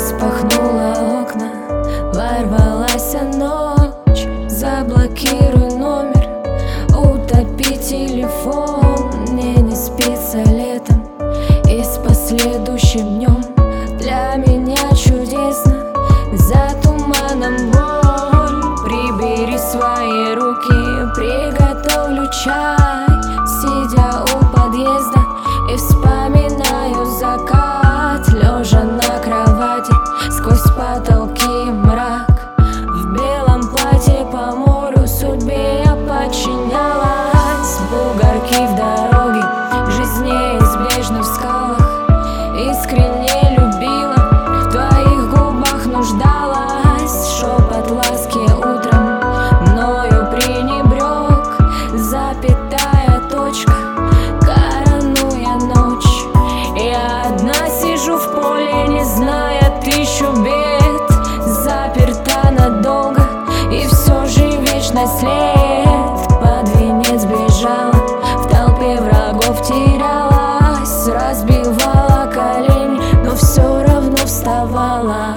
распахнула окна, ворвалась ночь. Заблокируй номер, утопи телефон. Мне не спится летом и с последующим днем. Для меня чудесно, за туманом боль. Прибери свои руки, приготовлю чай, сидя у подъезда и вспоминаю закат. Лежа на кровати, сквозь потолки мрак. В белом платье по морю судьбе я подчинялась. Бугорки в дороге, жизнь неизбежна в скалах. Искренне любила, в твоих губах нуждалась. Шепот ласки утром мною пренебрег. Запятая точка, коронуя ночь. Я одна сижу в поле, не зная тысячу бед. Заперта надолго, и все же вечный след. Под венец бежала, в толпе врагов терялась. Разбивала колени, но все равно вставала.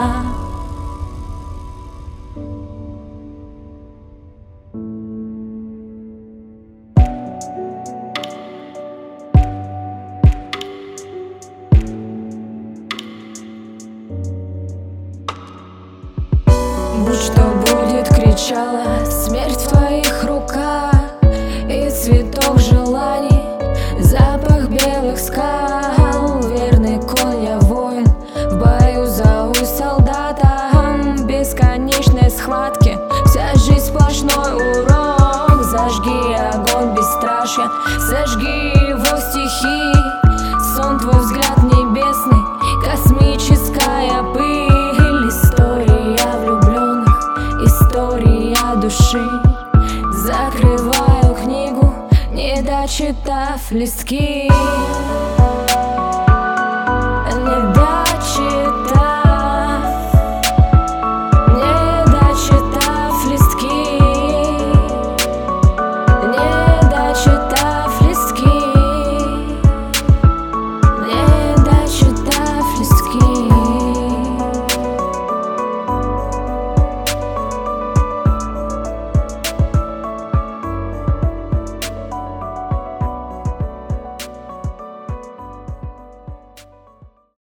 Будь что будет, кричала, смерть в твоих руках. И цветок желаний, запах белых скал. Верный конь, я воин, в бою зову солдатом. Бесконечной схватки, вся жизнь сплошной урок. Зажги огонь бесстрашия, сожги его стихи. Сон твой взгляд небесный, космическая пыль. История влюбленных, история души. Закрываю книгу, не дочитав листки.